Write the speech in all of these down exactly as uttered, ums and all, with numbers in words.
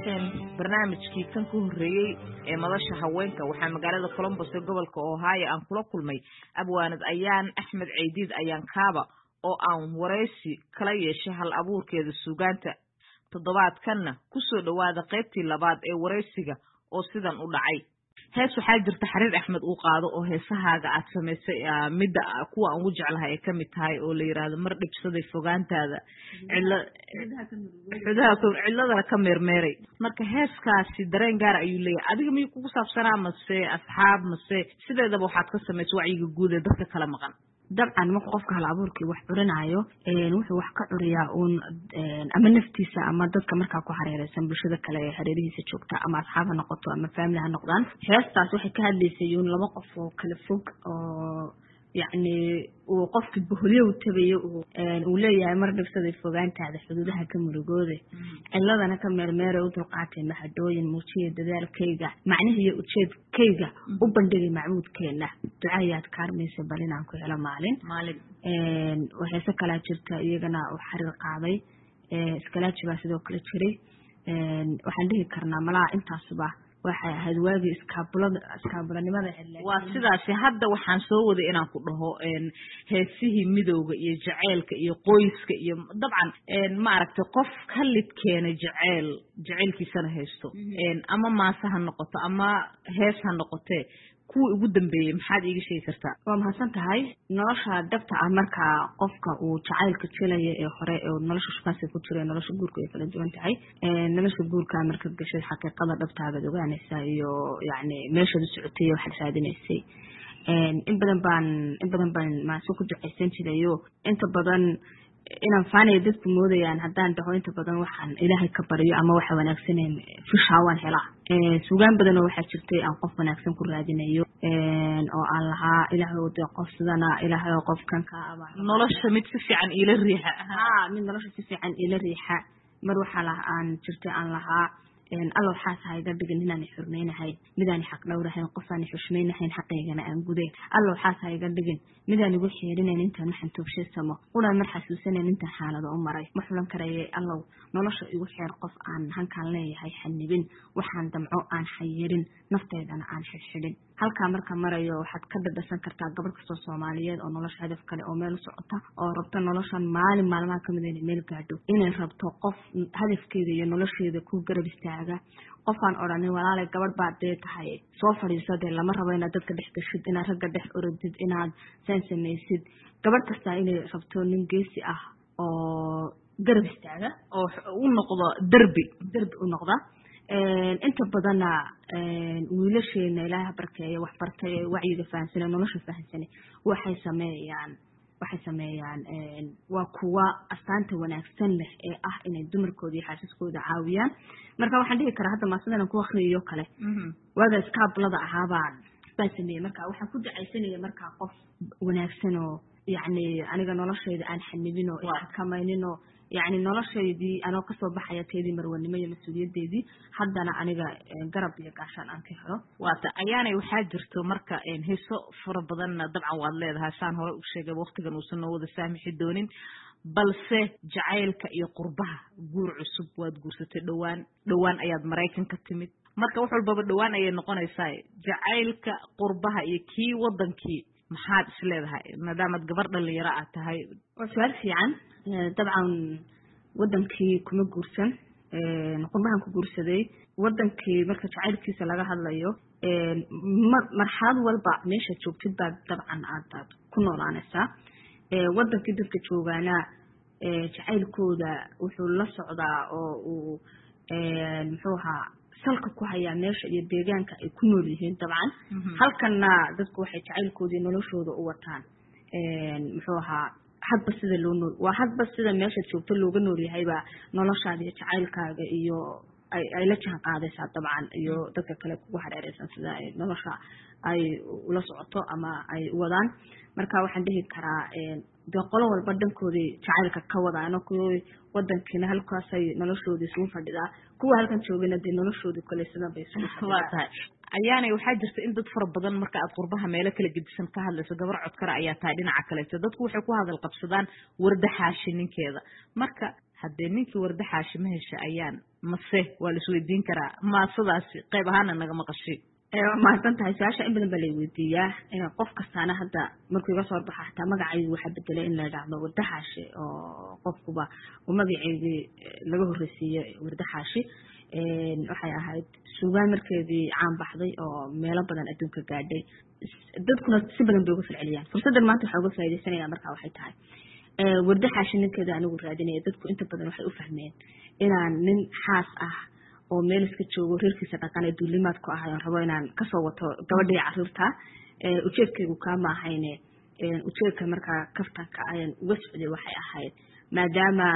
maqasheen barnaamijkii kan ku horeeyay ee madasha haweenka waxaa magaalada Columbus ee gobolka Ohio aan kula kulmay abwaanad ayaan Axmed Ciidid ayaan kaaba oo aan wareysi kala yeeshay hal abuurkeeda suugaanta toddobaadkanna ku soo dhawaada qaybtii labaad ee wareysiga oo sidan u dhacay hees waxaa jirta xariir Axmed uu qaado oo heesahaaga aad sameysay midda kuwa aan ugu jeclahay ee kamid tahay oo la yiraahdo mar dhibsaday fogaantaada cilaha cilada ka meermeeray marka heeskaasi dareen gaar ayuu leeyahay adiga miyuu kugu saabsanaa mase asxaab mase sideedaba waxaad ka sameysay wacyiga guud ee dadka kala maqan dabcan marka qofka hal abuurkii wax curinayo ee wuxuu wax ka curiyaa uun ama naftiisa ama dadka markaa ku hareeraysan bulshada kale ee hareerihiisa joogta ama asxaab ha noqoto ama family ha noqdaan heestaas waxay ka hadlaysay uun laba qof oo kala fog oo يعني وقفت بهليه وتبيه ووليا مر نفسي فوقانتاada xuduudaha ka murugooday ciladana ka meermeeray u dulqaatay mahadooyin muujiye dadaalkayga macnaheedu ujeedkayga u bandhigay macmuudkeena ducayaad kaarmaysa balinaan ku helo maalin maalin een waxa kala jirta iyagana oo xariir qaaday ee iskalaaji baa sidoo kale jiray een waxaan dhihi karnaa malaa intaasba waxa ahayd waagi iskaabulada iskaabulanimada xilliga waa sidaas hadda waxaan soo waday inaan ku dhaho een heesihii midowga iyo jaceelka iyo qoyska iyo dabcan een ma aragtay qof khalid keena jaceel jaceelkiisana haysto een ama maasaha noqoto ama hees ha noqotee kuwa ugu dambeeyay maxaad iiga sheegi kartaa waa mahadsan tahay nolosha dhabta ah marka qofka uu jacaylka jilaya ee hore ee nolosha shaqada ku jira nolosha guurka ay kala duwan tahay ee nolosha guurka marka gashay xaqiiqada dhabtaada ogaanaysa iyo yaani meesha uu socotay waxa raadinaysay een in badan baan in badan baan ma soo ku duceysan jiray inta badan inaan faanay dadku moodayaan haddaan dhaho inta badan waxaan ilaahay ka bariyo ama waxa wanaagsaneen fishaawan hela ee suugaan badan oo waxa jirtay aan qof wanaagsan ku raadinayo een oo aan lahaa ilaahay oo qof sidana ilaahay oo qofkan ka aba nolosha mid si fiican ila riixa ha mid nolosha si fiican ila riixa mar waxa la aan jirtay aan lahaa een alla waxa tahay dadbigan inaan xurmeynahay midaan xaq dhowrahay qof aan xushmeynahay xaqeygana aan guday alla waxa tahay dadbigan midaan ugu xeerinayn intaan waxaan toobsheysamo una mar xasuusaneen inta xaalada u maray ma xulan karayay alla nolosha igu xeer qof aan hankaan leeyahay xanibin waxaan damco aan xayirin nafteedana aan xirxidin halka marka marayo waxaad ka dadsan kartaa gabar kasta Soomaaliyeed oo nolosha hadaf kale oo meel socota oo rabta noloshan maalin maalmaha kamid ah meel gaadho inay rabto qof hadafkeeda iyo nolosheeda ku garab istaaga qofaan oranay walaalay gabar baad deed tahay soo fariisade lama rabo inaad dadka dhex gashid inaad ragga dhex orodid inaad sansameysid gabar kasta inay rabto nin geesi ah oo garab istaaga oo u noqdo darbi darbi u noqda een inta badana een wiilasheena ilaahay barkeeyo wax bartay wacyiga fahansan nolosha fahansan waxay sameeyaan waxay sameeyaan een waa kuwa astaanta wanaagsan leh ee ah inay dumarkooda iyo xaasaskooda caawiyaan marka waxaan dhihi karaa hadda maasadana ku akhriyo kale waaga iskaabulada ahaabaan baa sameeyay marka waxaan ku ducaysanaya marka qof wanaagsan oo يعني aniga noloshayda aan xanibin oo xakamaynin oo يعني noloshaydii anoo ka soo baxaya teedii marwanimo iyo mas'uuliyadeedii haddana aniga garab iyo gaashan aan ka helo waata ayaanay waxaa jirto marka een heeso fara badan dabcan waad leedahay saan hore u sheegay waqtigan uu soo wada saamixi doonin balse jacaylka iyo qurbaha guur cusub waad guursatay dhawaan dhawaan ayaad Mareykan ka timid marka wax walba dhawaan ayay noqonaysaa jacaylka qurbaha iyo kii wadankii maxaad isleedahay maadaama gabar dhalinyaro ah tahay waa su'aal fiican dabcan wadankii kuma guursan ee qurbahan ku guursaday wadankii marka jacaylkiisa laga hadlayo ee marxalad walba meesha joogtid baa dabcan aad ku noolaanaysaa ee wadankii dadka joogaana ee jacaylkooda wuxuu la socdaa oo uu ee muxuu ahaa salka ku haya meesha iyo deegaanka ay ku nool yihiin dabcan halkana dadku waxay jacaylkoodii noloshooda u wataan ee muxuu ahaa hadba sida loo nool waa hadba sida meesha joogto looga nool yahay ba noloshaada iyo jacaylkaaga iyo ay ay la jaan qaadaysaa dabcan iyo dadka kale ku hareeraysan sida ay nolosha ay ula socoto ama ay wadaan marka waxaan dhihi karaa ee qolo walba dhankoodii jacaylka ka wadaano kuwa wadankiina halkaas ay noloshoodii soo fadhidaa kuwa halkan joogana de noloshoodu kale sida bay soo waatahay ayaanay waxaa jirta in dad fara badan marka aad qurbaha meelo kala gedisan ka hadlayso gabar cod kale ayaa tahay dhinaca kale dadku waxay ku hadal qabsadaan warda xaashi ninkeeda marka haddee ninkii warda xaashi ma hesha ayaan mase waa la isweydiin karaa maasadaasi qayb ahaana naga maqashay mahadsan tahay su-aasha in badan baa la weydiiyaa qof kastaana hadda markuu iga soo baxa xataa magacaygu waxaa bedelay in la dhacdo warda xaashi oo qofkuba uu magaceedii laga horreysiiyey warda xaashi waxay ahayd suugaan markeedii caan baxday oo meelo badan adduunka gaadhay dadkuna si badan bay uga falceliyaan fursaddan maanta waxaa uga faaidaysanaya markaa waxay tahay warda xaashi ninkeeda anigu raadinaya dadku inta badan waxay u fahmeen inaan nin xaas ah oo meel iska joogo reerkiisa dhaqan ee duulimaad ku ahay rabo inaan kasoo wato gabadhii carruurta ujeedkaygu kaama ahayne ujeedka markaa kaftanka ayaan uga socday waxay ahayd maadaama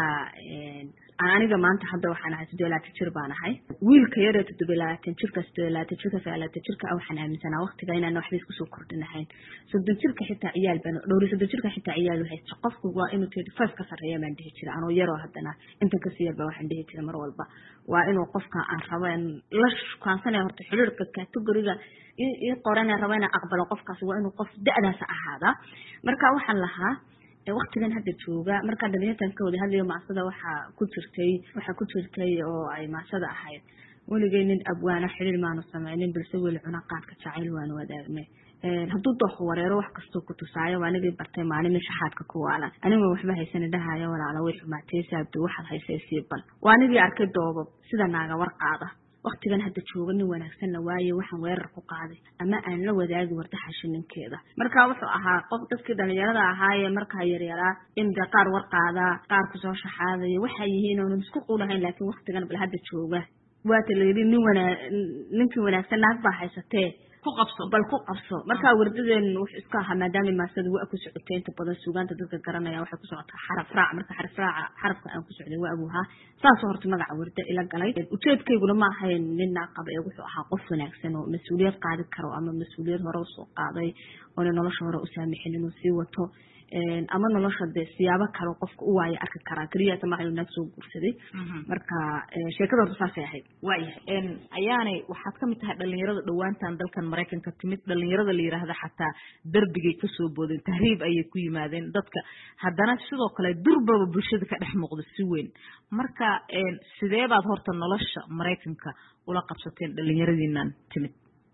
aniga maanta hadda waxaan ahay siddeed iyo labaatan jir baan ahay wiilka yaree toddoba iyo labaatan jirka siddeed iyo labaatan jirka sagaal iyo labaatan jirka waxaan aaminsanaa waqtiga inaan waxba isku soo kordhinahayn soddon jirka xitaa ciyaal baan dhowr iyo soddon jirka xitaa ciyaal haysto qofku waa inuu thirty five ka sarreeya baan dhihi jira anoo yaroo haddana inta kasii yarba waxaan dhihi jira mar walba waa inuu qofka aan rabo in la shukaansanaya horta xiriirka categoriga ii qoran rabo inaan aqbalo qofkaas waa inuu qof da'daas ahaada marka waxaan lahaa waqtigan hadda jooga marka dhalinyartan ka wada hadlayo maasada waxaa ku jirtay waxaa ku jirtay oo ay maasada ahayd weligay nin abwaana xiriir maanu sameynin balse weli cuna qaadka jacayl waanu wadaagnay hadduu doox wareero wax kastoo ku tusaayo waa anigii bartay maalin shaxaadka ku waalan anigoo waxba haysan dhahayo walaala way xumaatay saabdo waxaad haysay sii bal waa anigii arkay doobab sida naaga war qaada waqtigan hadda jooga nin wanaagsanna waaye waxaan weerar ku qaaday ama aan la wadaagi warda xaashi ninkeeda marka wuxuu ahaa qof dadkii dhalinyarada ahaayee markaa yaryaraa in de qaar war qaadaa qaar kusoo shaxaadaya waxay yihiin oonan isku quulahayn laakiin waqtigan bal hadda jooga waata la yidhi nin wana ninkii wanaagsan naag baa haysatee ku qabso bal ku qabso marka wardadeen wuxuu iska ahaa maadaama maasada waa ku socotay inta badan suugaanta dadka garanaya waxay ku socotaa xaraf raac marka xaraf raaca xarafka aan ku socday waa abuuhaa saas horta magaca warda ila galay ujeedkayguna ma ahayn nin naaqaba ee wuxuu ahaa qof wanaagsan oo mas-uuliyad qaadi karo ama mas-uuliyad hore usoo qaaday oona nolosha hore u saamixin inuu sii wato ama nolosha dee siyaabo kale qofka u waayo arki karaa keliyaasa maaha inuu naag soo guursaday marka sheekada horta saasay ahayd waayahay ayaanay waxaad ka mid tahay dhalinyarada dhowaantan dalkan maraykanka timid dhalinyarada la yidhaahda xataa darbigay kasoo boodeen tahriib ayay ku yimaadeen dadka haddana sidoo kale durbaba bulshada ka dhex muuqda si weyn marka sidee baad horta nolosha maraykanka ula qabsateen dhalinyaradiinan timid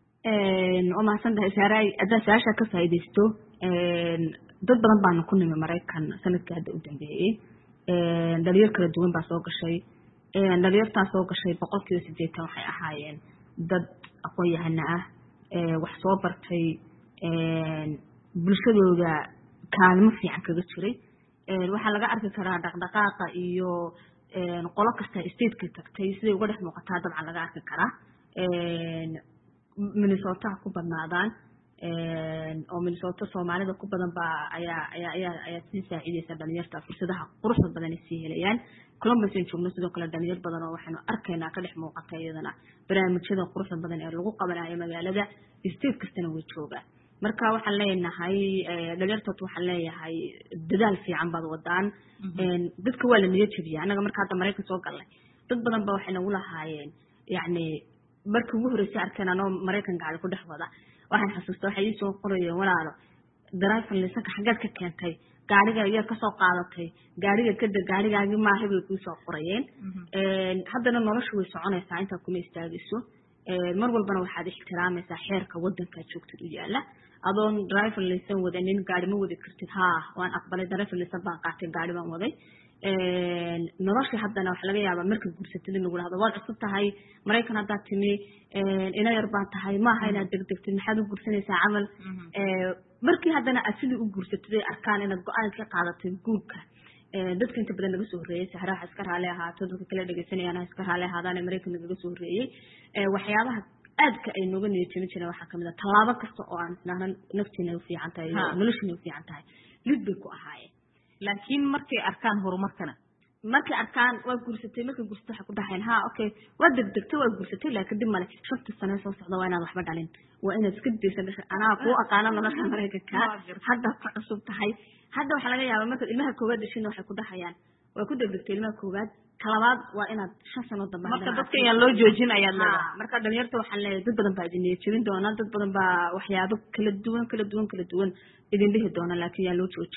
waa mahadsan tahay saaray haddaa su-aashaa ka faa'iidaysto dad badan baana ku nimi maraykan sanadkii hadda u dambeeyey dhalinyar kala duwan baa soo gashay dhalinyartaa soo gashay boqol kiiba sideetan waxay ahaayeen dad aqoon-yahana ah wax soo bartay bulshadooda kaalmo fiican kaga jiray waxaa laga arki karaa dhaqdhaqaaqa iyo qolo kasta stateka tagtay siday uga dhex muuqataa dabcan laga arki karaa minnesotaha ku badnaadaan oo minnesota soomaalida ku badan baa ayaa ayaa ayaa ayaa sii saacidaysa dhalinyarta fursadaha quruxda badan ay sii helayaan columbus aan joogno sidoo kale dhalinyar badan oo waxaanu arkaynaa ka dhex muuqata iyadana barnaamijyada quruxda badan ee lagu qabanayo magaalada state kastana way joogaan marka waxaan leenahay dhalinyartood waxaan leeyahay dadaal fiican baad wadaan dadka waa la niyad jabiya annaga marka hadda maraykan soo galnay dad badan ba waxay nagu lahaayeen yacni markii ugu horreysay arkeen anoo maraykan gaari ku dhex wada waxaan xasuusta waxay ii soo qorayeen walaalo driver lisanka xaggeed ka keentay gaariga iyaad kasoo qaadatay gaariga kada gaarigaagii maaha bay kuu soo qorayeen haddana nolosha way soconaysaa intaa kuma istaagayso mar walbana waxaad ixtiraamaysaa xeerka wadankaa joogtid u yaala adoon driver lisan wadanin gaari ma wadi kartid haa waan aqbalay driver lisan baan qaatay gaari baan waday noloshii haddana waxa laga yaabaa marka guursatid in lagu dhahdo waad cusub tahay maraykan haddaad timi ina yar baan tahay maaha inaad degdegtid maxaad u guursanaysaa camal markii haddana aad sidii u guursatid ay arkaan inaad go-aan ka qaadatay guurka dadka inta badan naga soo horreeyey sahraha iska raali ahaato dadka kale dhegeysanayaan iska raali ahaadaan maraykan nagaga soo horreeyey waxyaabaha aadka ay nooga niyad jebin jireen waxaa kamid ah tallaabo kasta oo aan isnahna naftiina u fiican tahay noloshiina u fiican tahay lid bay ku ahaayeen laakiin markay arkaan horumarkana markay arkaan waa guursatay markay guursatay waxay ku dhahayn ha okay waa degdegtay waa guursatay laakiin dib male shanta sano soo socda waa inaad waxba dhalin waa inaad iska daysa dhasha anaa kuu aqaana nolosha maraykanka hadda ku cusub tahay hadda waxaa laga yaabaa markaad ilmaha koowaad dhashina waxay ku dhahayaan waa ku degdegtay ilmaha koowaad talabaad waa inaad shan sano dambe marka dadka ayaan loo joojin ayaad leedahay marka dhalinyarta waxaan leeyahay dad badan baa idin niyad jebin doona dad badan baa waxyaabo kala duwan kala duwan kala duwan idin dhihi doona laakiin yaan loo joojin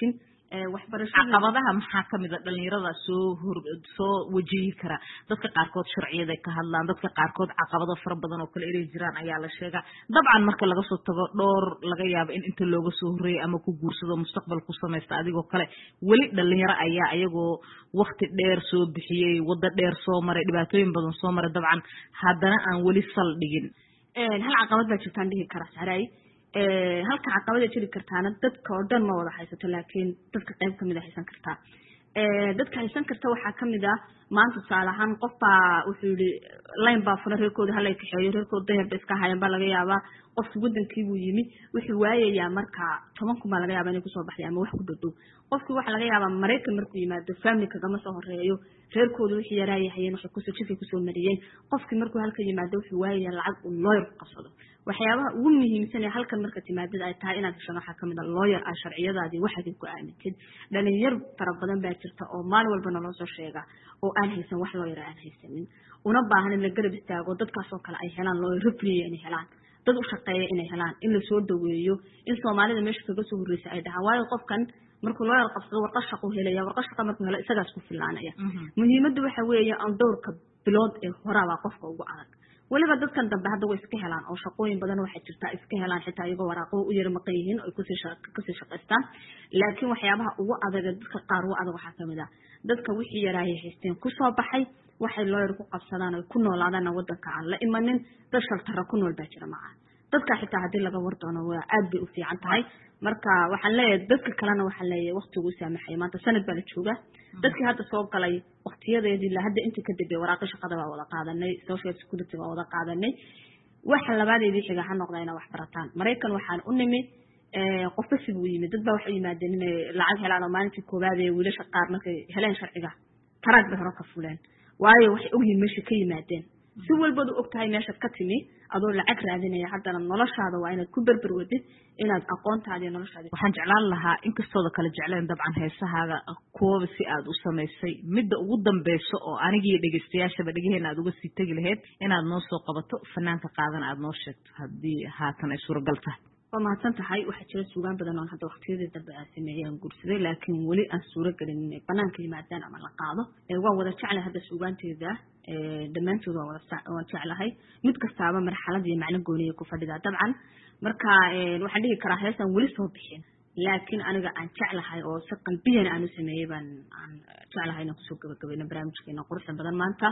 waxbarashada caqabadaha maxaa kamid ah dhalinyarada soo soo wajihi kara dadka qaarkood sharciyada ka hadlaan dadka qaarkood caqabado fara badan oo kale inay jiraan ayaa la sheegaa dabcan marka laga soo tago dhowr laga yaabo in inta looga soo horeeyay ama ku guursado mustaqbal ku sameeysta adigoo kale wali dhalinyaro ayaa ayagoo waqti dheer soo bixiyay wada dheer soo maray dhibaatooyin badan soo maray dabcan haddana aan wali sal dhigin een hal caqabad baa jirtaan dhihi kara saray ee halka caqabada jiri kartaana dadka oo dhan ma wada haysato laakiin dadka qayb kamid ah haysan kartaa ee dadka haysan karta waxa kamid ah maanta saalahan qof baa wuxuu yiri line baa furan reerkooda halay ka xeeyo reerkooda dayar iska hayaan baa laga yaabaa qof wadankii uu yimi wuxuu waayayaa marka toban kuma laga yaabaa inay ku soo baxay ama wax ku dhow qofkii waxa laga yaabaa Mareykan markuu yimaado family kaga soo horeeyo reerkooda wixii yaraayeen waxa ku soo jifay ku soo mariyeen qofkii markuu halka yimaado wuxuu waayayaa lacag uu lawyer qabsado waxyaabaha ugu muhiimsan ee halkan marka timaadada ay tahay inaad hesho waxa kamid ah lawyer ah sharciyadaadii waxa ku aamintid dhalinyar fara badan baa jirta oo maalin walba noo soo sheega oo aan haysan wax lawyer aan haysanin una baahan in la garab istaago dadkaas oo kale ay helaan lawyer referee inay helaan dad u shaqeeya inay helaan in la soo dhaweeyo in Soomaalida meesha kaga soo horeysay ay dhahaan waayo qofkan markuu lawyer qabsado warqad shaqo helaya warqad shaqo markuu helo isagaas ku filaanaya muhiimaddu waxa weeye aan doorka bilood ee horaba qofka ugu adag waliba dadkan dambe hadda way iska helaan oo shaqooyin badan waxa jirta iska helaan xitaa iyagoo waraaqo u yar maqan yihiin oo ku sii shaqo ku sii shaqeystaan laakiin waxyaabaha ugu adag dadka qaar ugu adag waxa kamid ah dadka wixii yaraayay haysteen ku soo baxay waxay lawyer ku qabsadaan oo ku noolaadaan wadanka aan la imanin dad shaltara ku nool baa jira macaan dadka xitaa hadii laga wardoono waa aad bay u fiican tahay marka waxaan leeyahay dadka kalena waxaan leeyahay waqtigu saamaxay maanta sanad baa la jooga dadkii hadda soo galay waqtiyadeedii la hadda inta ka dib waraaqo shaqada waa wada qaadanay social security waa wada qaadanay waxa labaadeedii xiga ha noqdayna wax barataan Mareykan waxaan u nimi ee qof si uu yimid dad baa wax yimaadeen inay lacag helaan oo maalintii koobaad ee wiilasha qaar markay heleen sharciga tarag bay hore ka fuleen waayo waxay og yihiin meesha ka yimaadeen si walba u ogtahay meesha ka timi adoo lacag raadinaya haddana noloshaada waa inaad ku berber wadid inaad aqoontaada iyo noloshaada waxaan jeclaan lahaa inkastoo kala jecleen dabcan heesahaaga koob si aad u sameysay midda ugu dambayso oo anigii dhageystayaashaba dhageheena aad uga sii tagi lahayd inaad noo soo qabato fanaanka qaadan aad noo sheegto haddii haatan ay suuragal tahay waa mahadsan tahay waxaa jira suugaan badan oo hadda waqtiyadii dambe aan sameeyay guursaday laakiin weli aan suura galin inay banaanka yimaadaan ama la qaado waa wada jeclahay hadda suugaanteeda dhammaantood waa wada waan jeclahay mid kastaaba marxalad iyo macno gooniye ku fadhida dabcan marka waxaan dhihi karaa heesan weli soo bixin laakiin aniga aan jeclahay oo si qalbiyan aan u sameeyay baan aan jeclahay inaan kusoo gabagabayno barnaamijkeena quruxda badan maanta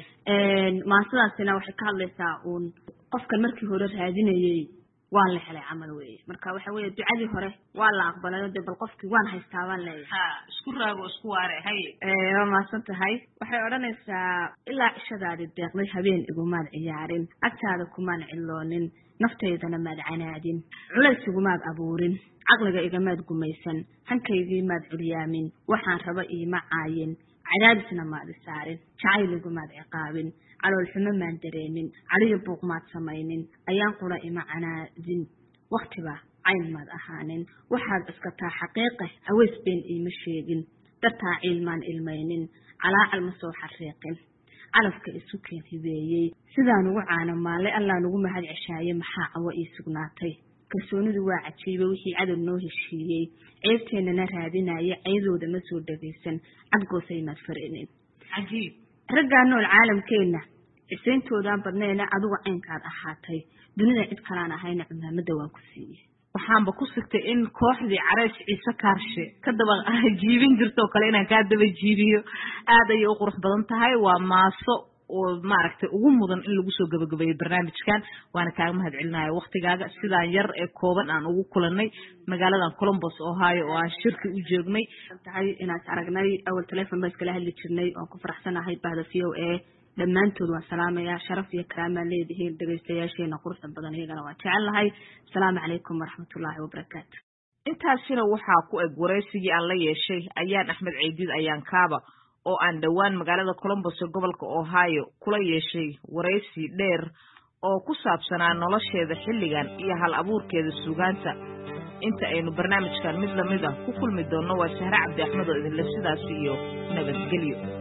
maasadaasina waxay ka hadlaysaa uun qofkan markii hore raadinayay waa la helay camal weeye marka waxa weeye ducadii hore waa la aqbalay oo bal qofkii waan haystaa waan leeyahay ha isku raago isku waare hay ee waa maasan tahay waxay oranaysaa ilaa cishadaadi deeqday habeen igumaad ciyaarin agtaada kumaan ciloonin nafteydana maad canaadin culays igumaad abuurin caqliga igamaad gumaysan hankaygii maad curyaamin waxaan raba iima caayin cadaadisna maad saarin jacayl igumaad ciqaabin calool xumo maan dareemin caliyo buuq maad samaynin ayaan qura ima canaadin waqtiba cayn maad ahaanin waxaad iskataa xaqiiqe aweys been iima sheegin dartaa ciilmaan ilmaynin calaacal ma soo xariiqin calafka isu keen hibeeyey sidaan ugu caano maalay allaan ugu mahad ceshaaye maxaa cawo ii sugnaatay kalsoonidu waa cajiiba wixii cadow noo heshiiyey ceebteennana raadinaya cayadooda ma soo dhagaysan cadgoosay maad farinin cajiib raggaa nool caalamkeenna xiseyntoodaan badnayna adigu caynkaad ahaatay dunida cid kalaan ahayna cumaamada waan ku siiyey waxaanba ku sigtay in kooxdii Careys Ciise Kaarshe ka daba jiibin jirto kale inaan ka daba jiibiyo aad ay u qurux badan tahay waa maaso oo maaragtay ugu mudan in lagu soo gabagabeeyo barnaamijkan waana kaaga mahad celinayo waqtigaaga sidaan yar ee kooban aan ugu kulanay magaalada Columbus Ohio oo aan shirki u joognay tahay inaad aragnay awal telefoon baa iskala hadli jirnay oo ku faraxsanahay bahda V O A dhammaantood waan salaamayaa sharaf iyo karaama leedahay dhageystayaasheena quruxda badan iyagana waan jecelahay assalaamu calaykum waraxmatullaahi wabarakaatu intaasina waxaa ku eg wareysigii aan la yeeshay ayaan Axmed Ceydiid ayaan kaaba oo aan dhawaan magaalada Columbus ee gobolka Ohio kula yeeshay wareysi dheer oo ku saabsanaa nolosheeda xilligan iyo hal abuurkeeda suugaanta inta aynu barnaamijkan mid lamid ah ku kulmi doono waa Sahra Cabdi Axmed oo idin la sidaas iyo nabadgelyo